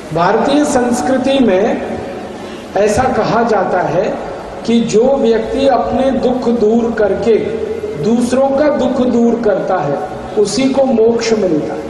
भारतीय संस्कृति में ऐसा कहा जाता है कि जो व्यक्ति अपने दुख दूर करके दूसरों का दुख दूर करता है उसी को मोक्ष मिलता है।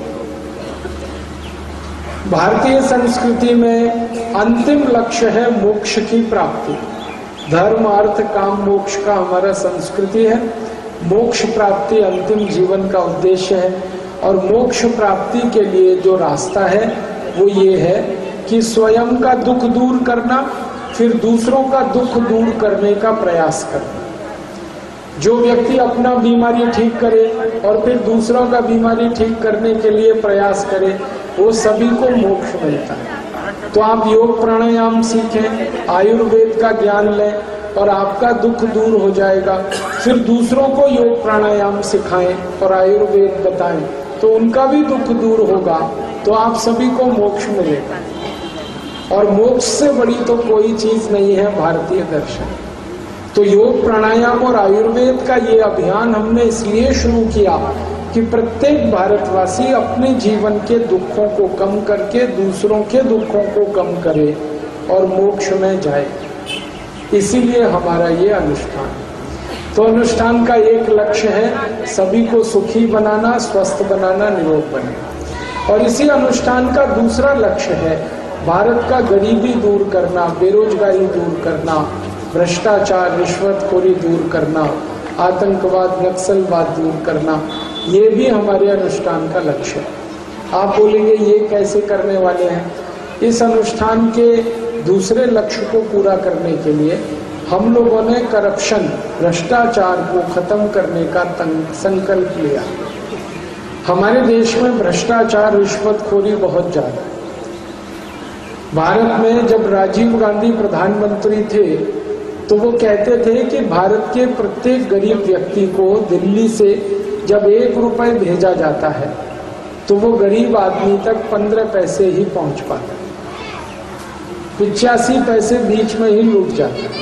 भारतीय संस्कृति में अंतिम लक्ष्य है मोक्ष की प्राप्ति। धर्म अर्थ काम मोक्ष का हमारा संस्कृति है। मोक्ष प्राप्ति अंतिम जीवन का उद्देश्य है और मोक्ष प्राप्ति के लिए जो रास्ता है वो ये है कि स्वयं का दुख दूर करना, फिर दूसरों का दुख दूर करने का प्रयास करना। जो व्यक्ति अपना बीमारी ठीक करे और फिर दूसरों का बीमारी ठीक करने के लिए प्रयास करे वो सभी को मोक्ष मिलता है। तो आप योग प्राणायाम सीखें, आयुर्वेद का ज्ञान लें और आपका दुख दूर हो जाएगा। फिर दूसरों को योग प्राणायाम सिखाएं और आयुर्वेद बताएं तो उनका भी दुख दूर होगा, तो आप सभी को मोक्ष मिलेगा। और मोक्ष से बड़ी तो कोई चीज नहीं है भारतीय दर्शन। तो योग प्राणायाम और आयुर्वेद का ये अभियान हमने इसलिए शुरू किया कि प्रत्येक भारतवासी अपने जीवन के दुखों को कम करके दूसरों के दुखों को कम करे और मोक्ष में जाए। इसीलिए हमारा ये अनुष्ठान। तो अनुष्ठान का एक लक्ष्य है सभी को सुखी बनाना, स्वस्थ बनाना, निरोग बनाना। और इसी अनुष्ठान का दूसरा लक्ष्य है भारत का गरीबी दूर करना, बेरोजगारी दूर करना, भ्रष्टाचार रिश्वतखोरी दूर करना, आतंकवाद नक्सलवाद दूर करना। ये भी हमारे अनुष्ठान का लक्ष्य है। आप बोलेंगे ये कैसे करने वाले हैं? इस अनुष्ठान के दूसरे लक्ष्य को पूरा करने के लिए हम लोगों ने करप्शन, भ्रष्टाचार को खत्म करने का संकल्प लिया। हमारे देश में भ्रष्टाचार रिश्वतखोरी बहुत ज्यादा है। भारत में जब राजीव गांधी प्रधानमंत्री थे तो वो कहते थे कि भारत के प्रत्येक गरीब व्यक्ति को दिल्ली से जब 1 रुपए भेजा जाता है तो वो गरीब आदमी तक 15 पैसे ही पहुंच पाता है, 85 पैसे बीच में ही लूट जाता है।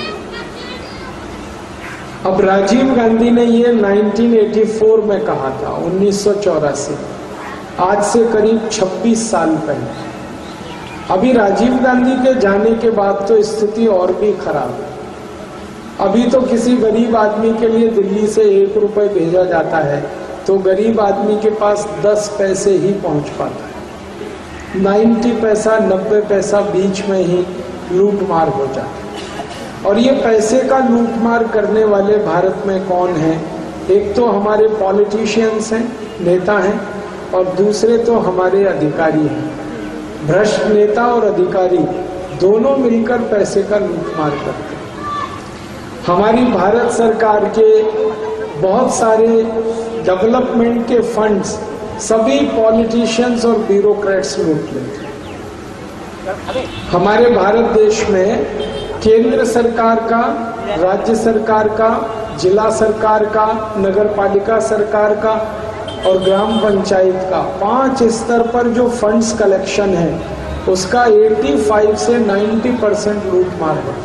अब राजीव गांधी ने ये 1984 में कहा था, 1984, आज से करीब 26 साल पहले। अभी राजीव गांधी के जाने के बाद तो स्थिति और भी खराब है। अभी तो किसी गरीब आदमी के लिए दिल्ली से 1 रुपए भेजा जाता है तो गरीब आदमी के पास 10 पैसे ही पहुंच पाता है। 90 पैसा 90 पैसा बीच में ही लूटमार हो जाता है। और ये पैसे का लूटमार करने वाले भारत में कौन है? एक तो हमारे पॉलिटिशियंस हैं, नेता हैं, और दूसरे तो हमारे अधिकारी हैं। भ्रष्ट नेता और अधिकारी दोनों मिलकर पैसे का लूटमार करते हैं। हमारी भारत सरकार के बहुत सारे डेवलपमेंट के फंड्स सभी पॉलिटिशियंस और ब्यूरोक्रेट्स लूट लेते हैं। हमारे भारत देश में केंद्र सरकार का, राज्य सरकार का, जिला सरकार का, नगर पालिका सरकार का और ग्राम पंचायत का 5 स्तर पर जो फंड्स कलेक्शन है उसका 85 से 90% लूटमार है।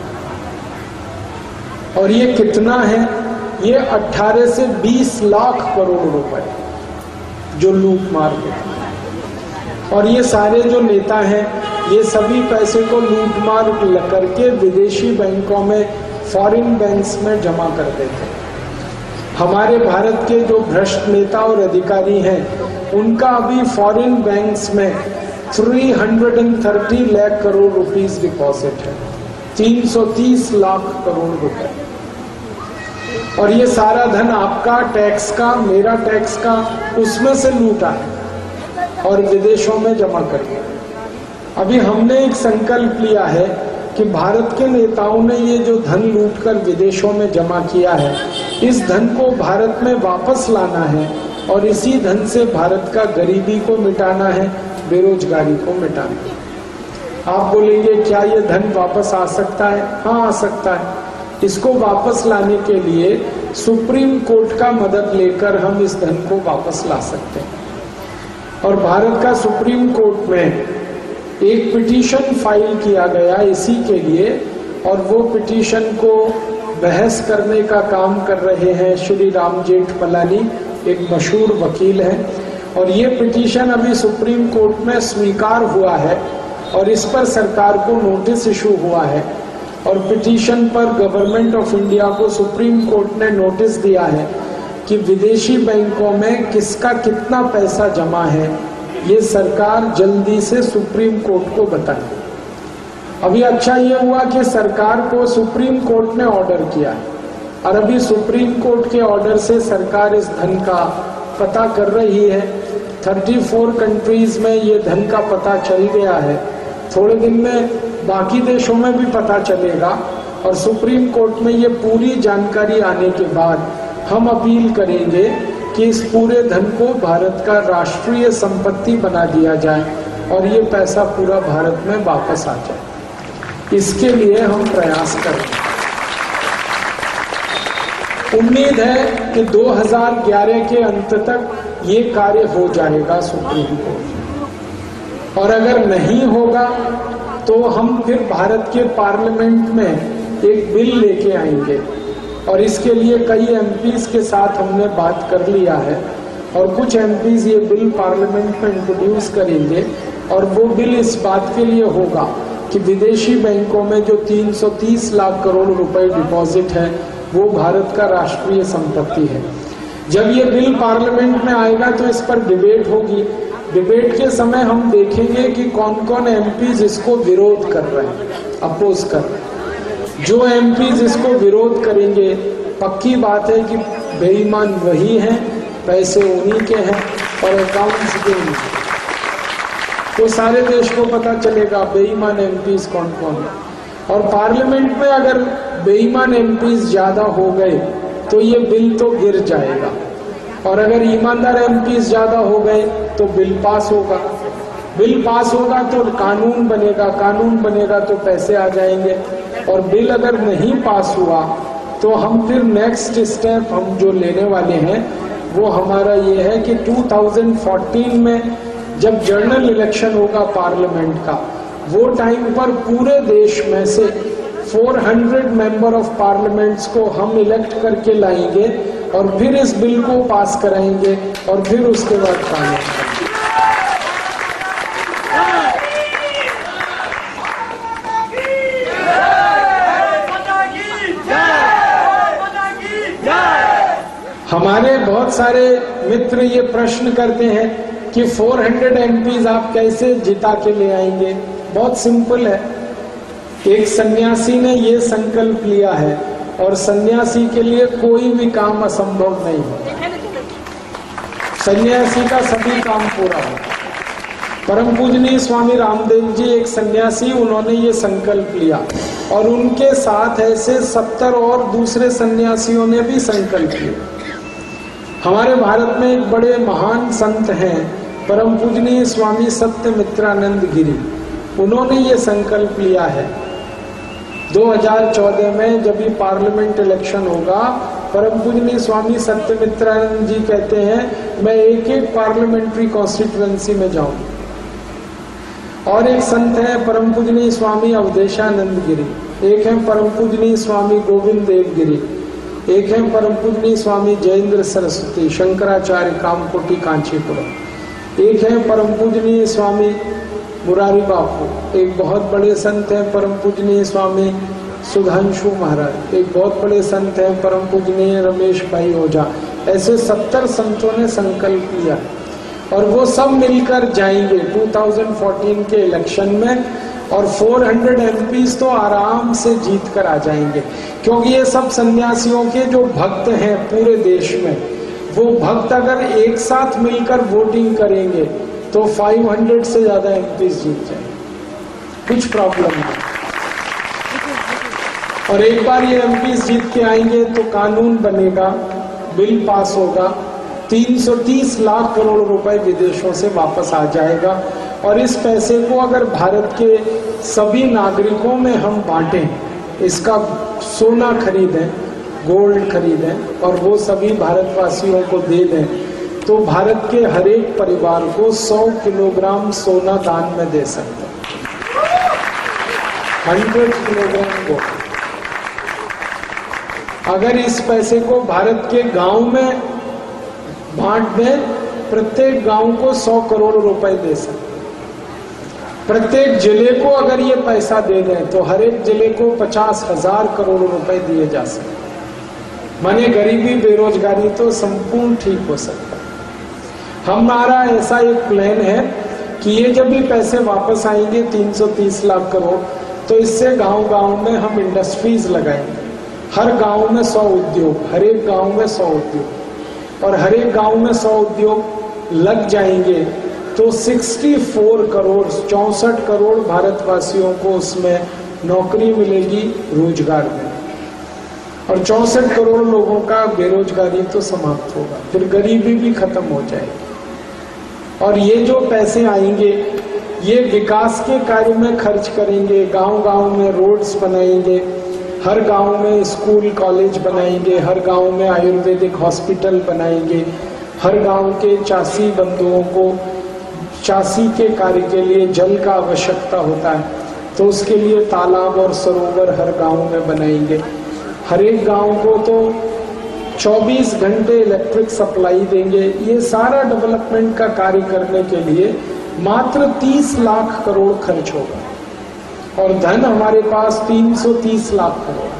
और ये कितना है? ये 18 से 20 लाख करोड़ रुपए जो लूटमार होती है। और ये सारे जो नेता हैं ये सभी पैसे को लूटमार करके विदेशी बैंकों में, फॉरेन बैंक्स में जमा कर देते हैं। हमारे भारत के जो भ्रष्ट नेता और अधिकारी हैं उनका अभी फॉरेन बैंक्स में 330 लाख करोड़ रुपीस डिपॉजिट है, 330 लाख करोड़ रुपए। और ये सारा धन आपका टैक्स का, मेरा टैक्स का, उसमें से लूटा है और विदेशों में जमा कर दिया। अभी हमने एक संकल्प लिया है कि भारत के नेताओं ने ये जो धन लूटकर विदेशों में जमा किया है इस धन को भारत में वापस लाना है और इसी धन से भारत का गरीबी को मिटाना है, बेरोजगारी को मिटाना है। आप बोलेंगे क्या ये धन वापस आ सकता है? हाँ, आ सकता है। इसको वापस लाने के लिए सुप्रीम कोर्ट का मदद लेकर हम इस धन को वापस ला सकते हैं। और भारत का सुप्रीम कोर्ट में एक पिटीशन फाइल किया गया इसी के लिए और वो पिटीशन को बहस करने का काम कर रहे हैं श्री राम जेठमलानी, एक मशहूर वकील हैं। और ये पिटीशन अभी सुप्रीम कोर्ट में स्वीकार हुआ है और इस पर सरकार को नोटिस इशू हुआ है और पिटीशन पर गवर्नमेंट ऑफ इंडिया को सुप्रीम कोर्ट ने नोटिस दिया है कि विदेशी बैंकों में किसका कितना पैसा जमा है, ये सरकार जल्दी से सुप्रीम कोर्ट को बताए। अभी अच्छा ये हुआ कि सरकार को सुप्रीम कोर्ट ने ऑर्डर किया और अभी सुप्रीम कोर्ट के ऑर्डर से सरकार इस धन का पता कर रही है। 34 कंट्रीज में ये धन का पता चल गया है, थोड़े दिन में बाकी देशों में भी पता चलेगा और सुप्रीम कोर्ट में ये पूरी जानकारी आने के बाद हम अपील करेंगे कि इस पूरे धन को भारत का राष्ट्रीय संपत्ति बना दिया जाए और ये पैसा पूरा भारत में वापस आ जाए। इसके लिए हम प्रयास करेंगे। उम्मीद है कि 2011 के अंत तक ये कार्य हो जाएगा सुप्रीम कोर्ट, और अगर नहीं होगा तो हम फिर भारत के पार्लियामेंट में एक बिल लेके आएंगे और इसके लिए कई एमपीज के साथ हमने बात कर लिया है और कुछ एमपीज ये बिल पार्लियामेंट में इंट्रोड्यूस करेंगे और वो बिल इस बात के लिए होगा कि विदेशी बैंकों में जो 330 लाख करोड़ रुपए डिपॉजिट है वो भारत का राष्ट्रीय संपत्ति है। जब ये बिल पार्लियामेंट में आएगा तो इस पर डिबेट होगी। डिबेट के समय हम देखेंगे कि कौन कौन एमपीज इसको विरोध कर रहे हैं, अपोज कर रहे हैं। जो एमपीज इसको विरोध करेंगे, पक्की बात है कि बेईमान वही हैं, पैसे उन्हीं के हैं और अकाउंट्स के नहीं। तो सारे देश को पता चलेगा बेईमान एमपीज कौन कौन है। और पार्लियामेंट में अगर बेईमान एमपीज ज्यादा हो गए तो ये बिल तो गिर जाएगा, और अगर ईमानदार एमपीज ज्यादा हो गए तो बिल पास होगा। बिल पास होगा तो कानून बनेगा, कानून बनेगा तो पैसे आ जाएंगे, और बिल अगर नहीं पास हुआ तो हम फिर नेक्स्ट स्टेप हम जो लेने वाले हैं वो हमारा ये है कि 2014 में जब जनरल इलेक्शन होगा पार्लियामेंट का, वो टाइम पर पूरे देश में से 400 मेंबर ऑफ पार्लियामेंट्स को हम इलेक्ट करके लाएंगे और फिर इस बिल को पास कराएंगे और फिर उसके बाद कानून करेंगे। हमारे बहुत सारे मित्र ये प्रश्न करते हैं कि 400 एमपीज आप कैसे जिता के ले आएंगे। बहुत सिंपल है, एक सन्यासी ने ये संकल्प लिया है और सन्यासी के लिए कोई भी काम असंभव नहीं है। सन्यासी का सभी काम पूरा है। परम पूजनीय स्वामी रामदेव जी एक सन्यासी, उन्होंने ये संकल्प लिया और उनके साथ ऐसे 70 और दूसरे सन्यासियों ने भी संकल्प लिया। हमारे भारत में एक बड़े महान संत हैं परम पूजनीय स्वामी सत्यमित्रानंद गिरी, उन्होंने ये संकल्प लिया है 2014 में जब ये पार्लियामेंट इलेक्शन होगा। परम पूजनीय स्वामी सत्यमित्रानंद जी कहते हैं मैं एक एक पार्लियामेंट्री कॉन्स्टिट्यूएंसी में जाऊं। और एक संत है परम पूजनीय स्वामी अवधेशानंद गिरी, एक है परम पूजनीय स्वामी गोविंद देव गिरी, एक है परम पूजनीय स्वामी जयेंद्र सरस्वती शंकराचार्य कामकोटी कांचीपुरम, एक है परम पूजनीय स्वामी मुरारी बापू, एक बहुत बड़े संत हैं परम पूजनीय स्वामी सुधांशु महाराज, एक बहुत बड़े संत हैं परम पूजनीय रमेश भाई ओझा। ऐसे 70 संतों ने संकल्प लिया और वो सब मिलकर जाएंगे 2014 के इलेक्शन में और 400 एमपीज तो आराम से जीत कर आ जाएंगे, क्योंकि ये सब सन्यासियों के जो भक्त हैं पूरे देश में, वो भक्त अगर एक साथ मिलकर वोटिंग करेंगे तो 500 से ज्यादा एमपीज जीत जाएंगे, कुछ प्रॉब्लम नहीं। और एक बार ये एमपीज जीत के आएंगे तो कानून बनेगा, बिल पास होगा, 330 लाख करोड़ रुपए विदेशों से वापस आ जाएगा और इस पैसे को अगर भारत के सभी नागरिकों में हम बांटें, इसका सोना खरीदें, गोल्ड खरीदें और वो सभी भारतवासियों को दे दें, तो भारत के हर एक परिवार को 100 किलोग्राम सोना दान में दे सकते हैं, 100 किलोग्राम को। अगर इस पैसे को भारत के गांव में बांट दें, प्रत्येक गांव को 100 करोड़ रुपए दे सकते हैं। प्रत्येक जिले को अगर ये पैसा दे दें तो हर एक जिले को 50,000 करोड़ रुपए दिए जा सकते, माने गरीबी बेरोजगारी तो संपूर्ण ठीक हो सकता है। हमारा ऐसा एक प्लान है कि ये जब भी पैसे वापस आएंगे 330 लाख करोड़, तो इससे गांव-गांव में हम इंडस्ट्रीज लगाएंगे। हर गांव में 100 उद्योग, हर एक गांव में 100 उद्योग, और हर एक गांव में 100 उद्योग लग जाएंगे तो 64 करोड़ 64 करोड़ भारतवासियों को उसमें नौकरी मिलेगी, रोजगार मिलेगा, और 64 करोड़ लोगों का बेरोजगारी तो समाप्त होगा, फिर गरीबी भी खत्म हो जाएगी। और ये जो पैसे आएंगे ये विकास के कार्य में खर्च करेंगे, गांव-गांव में रोड्स बनाएंगे, हर गांव में स्कूल कॉलेज बनाएंगे, हर गांव में आयुर्वेदिक हॉस्पिटल बनाएंगे, हर गांव के चासी बंधुओं को चासी के कार्य के लिए जल का आवश्यकता होता है, तो उसके लिए तालाब और सरोवर हर गांव में बनाएंगे। हर एक गांव को तो 24 घंटे इलेक्ट्रिक सप्लाई देंगे। ये सारा डेवलपमेंट का कार्य करने के लिए मात्र 30 लाख करोड़ खर्च होगा, और धन हमारे पास 330 लाख करोड़,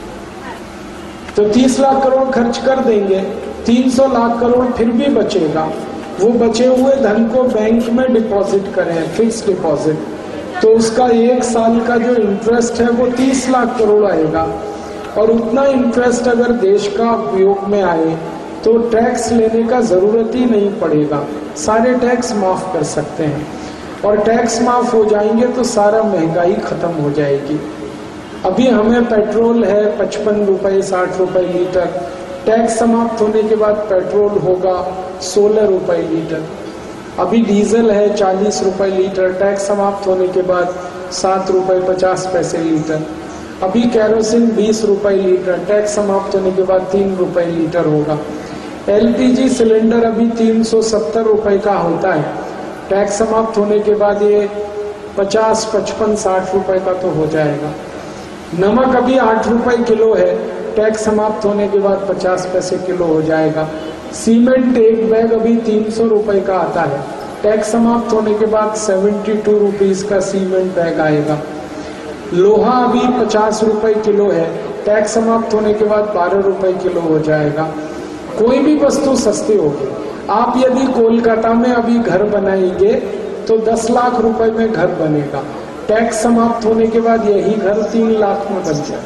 तो 30 लाख करोड़ खर्च कर देंगे, 300 लाख करोड़ फिर भी बचेगा। वो बचे हुए धन को बैंक में डिपॉजिट करें, फिक्स डिपॉजिट, तो उसका 1 साल का जो इंटरेस्ट है वो 30 लाख करोड़ आएगा, और उतना इंटरेस्ट अगर देश का उपयोग में आए तो टैक्स लेने का जरूरत ही नहीं पड़ेगा, सारे टैक्स माफ कर सकते हैं, और टैक्स माफ हो जाएंगे तो सारा महंगाई खत्म हो जाएगी। अभी हमें पेट्रोल है 55 रुपए 60 रुपए लीटर, टैक्स समाप्त होने के बाद पेट्रोल होगा 16 रुपए लीटर। अभी डीजल है 40 रुपए लीटर, टैक्स समाप्त होने के बाद 7 रुपए 50 पैसे लीटर। अभी कैरोसिन 20 रुपए लीटर, टैक्स समाप्त होने के बाद 3 रुपए लीटर होगा। एलपीजी सिलेंडर अभी 370 रुपए का होता है, टैक्स समाप्त होने के बाद ये 50 55 60 रुपए का तो हो जाएगा। नमक अभी 8 रुपए किलो है, टैक्स समाप्त होने के बाद 50 पैसे किलो हो जाएगा। सीमेंट एक बैग अभी 300 रुपए का आता है, टैक्स समाप्त होने के बाद 72 रुपीज का सीमेंट बैग आएगा। लोहा अभी 50 रुपए किलो है, टैक्स समाप्त होने के बाद 12 रुपए किलो हो जाएगा। कोई भी वस्तु सस्ती होगी। आप यदि कोलकाता में अभी घर बनाएंगे तो 10 लाख रुपए में घर बनेगा, टैक्स समाप्त होने के बाद यही घर 3 लाख में बन जाए।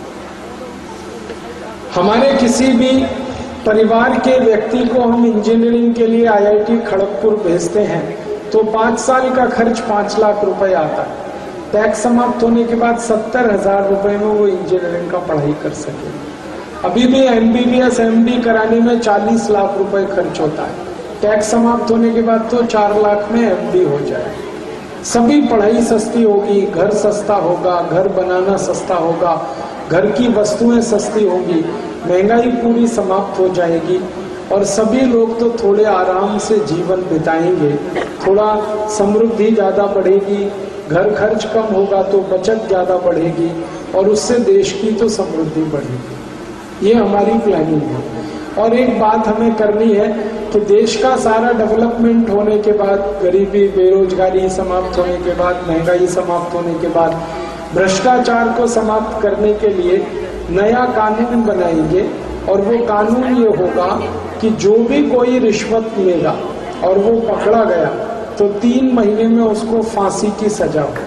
हमारे किसी भी परिवार के व्यक्ति को हम इंजीनियरिंग के लिए IIT खड़गपुर भेजते हैं तो 5 साल का खर्च 5 लाख रुपए आता है, टैक्स समाप्त होने के बाद 70,000 रुपए में वो इंजीनियरिंग का पढ़ाई कर सके। अभी भी MBBS MD कराने में 40 लाख रुपए खर्च होता है, टैक्स समाप्त होने के बाद तो 4 लाख में MD हो जाए। सभी पढ़ाई सस्ती होगी, घर सस्ता होगा, घर बनाना सस्ता होगा, घर की वस्तुएं सस्ती होगी, महंगाई पूरी समाप्त हो जाएगी, और सभी लोग तो थोड़े आराम से जीवन बिताएंगे, थोड़ा समृद्धि ज्यादा बढ़ेगी, घर खर्च कम होगा तो बचत ज्यादा बढ़ेगी, और उससे देश की तो समृद्धि बढ़ेगी। ये हमारी प्लानिंग है। और एक बात हमें करनी है कि देश का सारा डेवलपमेंट होने के बाद, गरीबी बेरोजगारी समाप्त होने के बाद, महंगाई समाप्त होने के बाद, भ्रष्टाचार को समाप्त करने के लिए नया कानून बनाएंगे, और वो कानून ये होगा कि जो भी कोई रिश्वत लेगा और वो पकड़ा गया तो 3 महीने में उसको फांसी की सजा हो,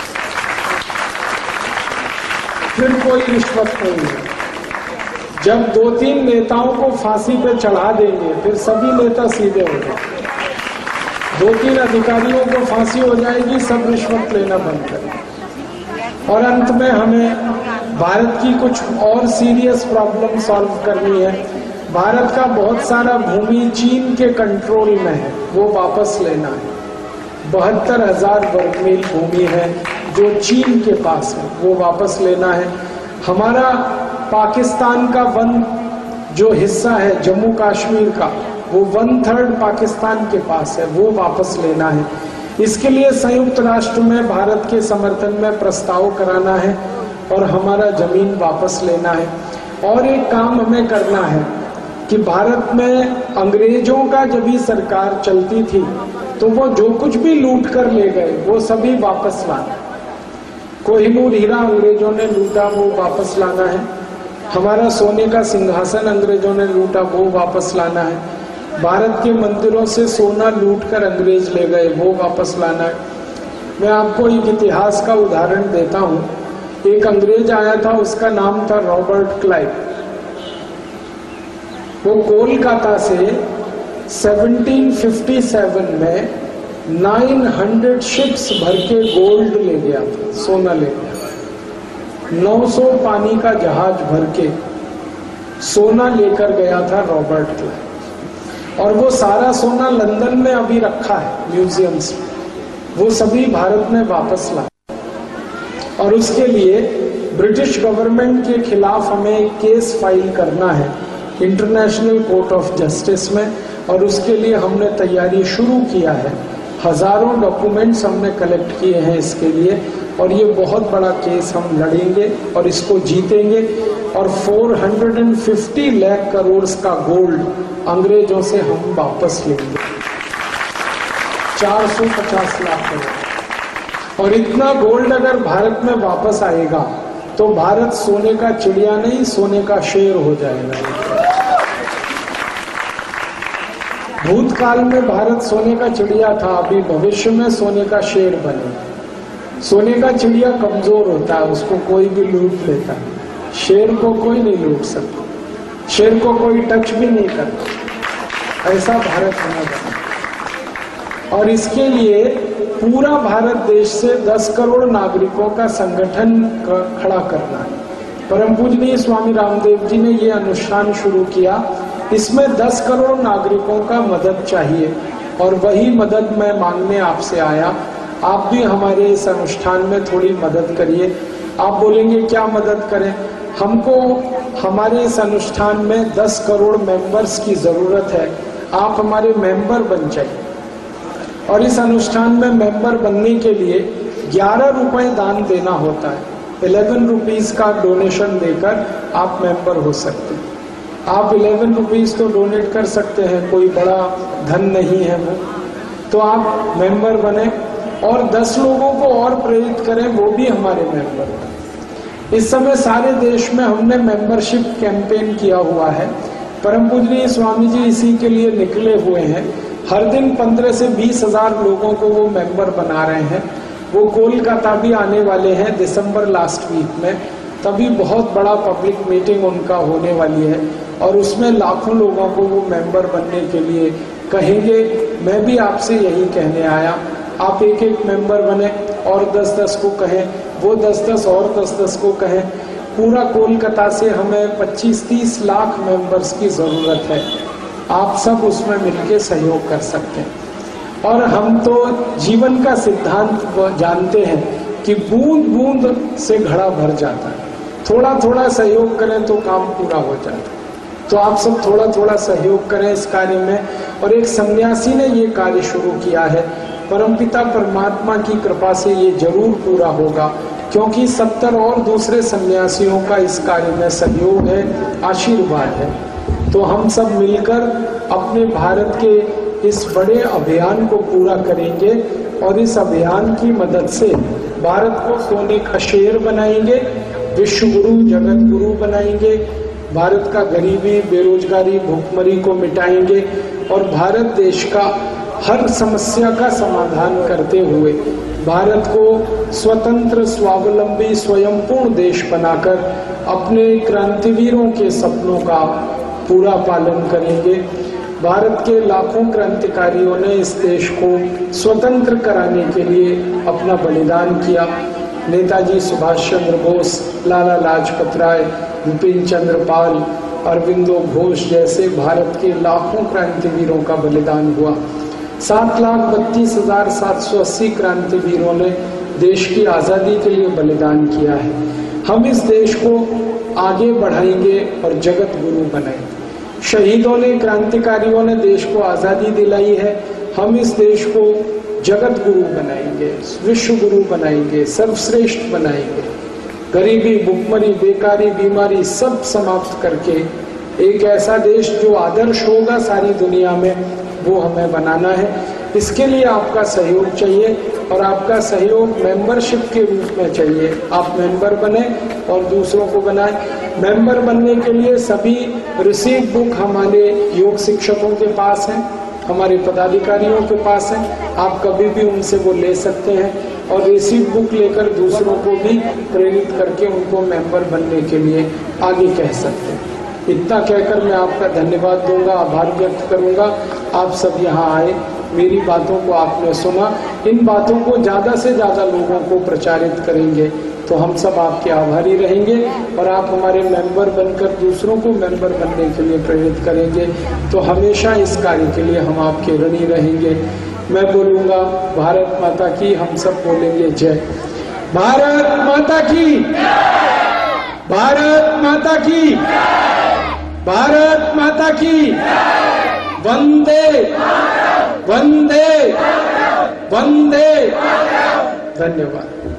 फिर कोई रिश्वत नहीं है। जब 2-3 नेताओं को फांसी पे चढ़ा देंगे फिर सभी नेता सीधे हो जाएंगे, 2-3 अधिकारियों को फांसी हो जाएगी, सब रिश्वत लेना बंद करेंगे। और अंत में हमें भारत की कुछ और सीरियस प्रॉब्लम सॉल्व करनी है। भारत का बहुत सारा भूमि चीन के कंट्रोल में है, वो वापस लेना है। 72,000 वर्ग मील भूमि है जो चीन के पास है, वो वापस लेना है। हमारा पाकिस्तान का वन जो हिस्सा है जम्मू कश्मीर का, वो 1/3 पाकिस्तान के पास है, वो वापस लेना है। इसके लिए संयुक्त राष्ट्र में भारत के समर्थन में प्रस्ताव कराना है और हमारा जमीन वापस लेना है। और एक काम हमें करना है कि भारत में अंग्रेजों का जब भी सरकार चलती थी तो वो जो कुछ भी लूट कर ले गए वो सभी वापस लाना। कोहिनूर हीरा अंग्रेजों ने लूटा, वो वापस लाना है। हमारा सोने का सिंहासन अंग्रेजों ने लूटा, वो वापस लाना है। भारत के मंदिरों से सोना लूट कर अंग्रेज ले गए, वो वापस लाना है। मैं आपको एक इतिहास का उदाहरण देता हूँ। एक अंग्रेज आया था, उसका नाम था रॉबर्ट क्लाइव। वो कोलकाता से 1757 में 900 शिप्स भर के गोल्ड ले गया था, सोना ले गया। 900 पानी का जहाज भर के सोना लेकर गया था रॉबर्ट क्लाइव। और वो सारा सोना लंदन में अभी रखा है म्यूजियम्स में, वो सभी भारत में वापस ला। और उसके लिए ब्रिटिश गवर्नमेंट के खिलाफ हमें केस फाइल करना है इंटरनेशनल कोर्ट ऑफ जस्टिस में, और उसके लिए हमने तैयारी शुरू किया है। हजारों डॉक्यूमेंट्स हमने कलेक्ट किए हैं इसके लिए, और ये बहुत बड़ा केस हम लड़ेंगे और इसको जीतेंगे। और 450 लाख करोड़ का गोल्ड अंग्रेजों से हम वापस लेंगे, 450 लाख करोड़। और इतना गोल्ड अगर भारत में वापस आएगा तो भारत सोने का चिड़िया नहीं, सोने का शेर हो जाएगा। भूतकाल में भारत सोने का चिड़िया था, अभी भविष्य में सोने का शेर बने। सोने का चिड़िया कमजोर होता है, उसको कोई भी लूट लेता है। शेर को कोई नहीं लूट सकता, शेर को कोई टच भी नहीं करता। ऐसा भारत होना चाहिए। और इसके लिए पूरा भारत देश से 10 करोड़ नागरिकों का संगठन खड़ा करना है। परम पूजनीय स्वामी रामदेव जी ने ये अनुष्ठान शुरू किया। इसमें 10 करोड़ नागरिकों का मदद चाहिए, और वही मदद मैं मांगने आपसे आया। आप भी हमारे इस अनुष्ठान में थोड़ी मदद करिए। आप बोलेंगे क्या मदद करें? हमको हमारे इस अनुष्ठान में 10 करोड़ मेंबर्स की जरूरत है। आप हमारे मेंबर बन जाइए। और इस अनुष्ठान में मेंबर बनने के लिए 11 रुपए दान देना होता है। 11 रुपीज का डोनेशन देकर आप मेंबर हो सकते हैं। आप 11 रुपीज तो डोनेट कर सकते हैं, कोई बड़ा धन नहीं है वो। तो आप मेंबर बने और 10 लोगों को और प्रेरित करें, वो भी हमारे मेंबर बने। इस समय सारे देश में हमने मेंबरशिप कैंपेन किया हुआ है। परम पूजनीय स्वामी जी इसी के लिए निकले हुए हैं। हर दिन 15 से 20 हजार लोगों को वो मेंबर बना रहे हैं। वो कोलकाता भी आने वाले हैं दिसंबर लास्ट वीक में, तभी बहुत बड़ा पब्लिक मीटिंग उनका होने वाली है, और उसमें लाखों लोगों को वो मेंबर बनने के लिए कहेंगे। मैं भी आपसे यही कहने आया, आप एक एक मेंबर बने और 10-10 को कहें, वो 10-10 और 10-10 को कहें। पूरा कोलकाता से हमें 25-30 लाख मेंबर्स की जरूरत है। आप सब उसमें मिलकर सहयोग कर सकते हैं। और हम तो जीवन का सिद्धांत जानते हैं कि बूंद बूंद से घड़ा भर जाता है। थोड़ा थोड़ा सहयोग करें तो काम पूरा हो जाता है। तो आप सब थोड़ा थोड़ा सहयोग करें इस कार्य में। और एक सन्यासी ने ये कार्य शुरू किया है, परमपिता परमात्मा की कृपा से ये जरूर पूरा होगा, क्योंकि 70 और दूसरे सन्यासियों का इस कार्य में सहयोग है, आशीर्वाद है। तो हम सब मिलकर अपने भारत के इस बड़े अभियान को पूरा करेंगे, और इस अभियान की मदद से भारत को सोने का शेर बनाएंगे, विश्व गुरु जगत गुरु बनाएंगे, भारत का गरीबी, बेरोजगारी, भुखमरी को मिटाएंगे, और भारत देश का हर समस्या का समाधान करते हुए भारत को स्वतंत्र, स्वावलंबी, स्वयंपूर्ण देश बनाकर अपने क्रांतिवीरों के सपनों का पूरा पालन करेंगे। भारत के लाखों क्रांतिकारियों ने इस देश को स्वतंत्र कराने के लिए अपना बलिदान किया। नेताजी सुभाष चंद्र बोस, लाला लाजपत राय, विपिन चंद्र पाल, अरविंदो घोष जैसे भारत के लाखों क्रांतिवीरों का बलिदान हुआ। 7,32,780 क्रांतिवीरों ने देश की आजादी के लिए बलिदान किया है। हम इस देश को आगे बढ़ाएंगे और जगत गुरु बनाएंगे। शहीदों ने, क्रांतिकारियों ने देश को आजादी दिलाई है। हम इस देश को जगत गुरु बनाएंगे, विश्व गुरु बनाएंगे, सर्वश्रेष्ठ बनाएंगे। गरीबी, भुखमरी, बेकारी, बीमारी सब समाप्त करके एक ऐसा देश जो आदर्श होगा सारी दुनिया में, वो हमें बनाना है। इसके लिए आपका सहयोग चाहिए और आपका सहयोग मेंबरशिप के रूप में चाहिए। आप मेंबर बने और दूसरों को बनाएं। मेंबर बनने के लिए सभी रिसीव बुक हमारे योग शिक्षकों के पास है, हमारे पदाधिकारियों के पास है। आप कभी भी उनसे वो ले सकते हैं और रिसीव बुक लेकर दूसरों को भी प्रेरित करके उनको मेंबर बनने के लिए आगे कह सकते हैं। इतना कहकर मैं आपका धन्यवाद दूंगा, आभार व्यक्त करूंगा। आप सब यहाँ आए, मेरी बातों को आपने सुना। इन बातों को ज़्यादा से ज़्यादा लोगों को प्रचारित करेंगे तो हम सब आपके आभारी रहेंगे और आप हमारे मेंबर बनकर दूसरों को मेंबर बनने के लिए प्रेरित करेंगे तो हमेशा इस कार्य के लिए हम आपके ऋणी रहेंगे। मैं बोलूँगा भारत माता की, हम सब बोलेंगे जय। भारत माता की, भारत माता की, भारत माता की। वंदे वंदे वंदे। धन्यवाद।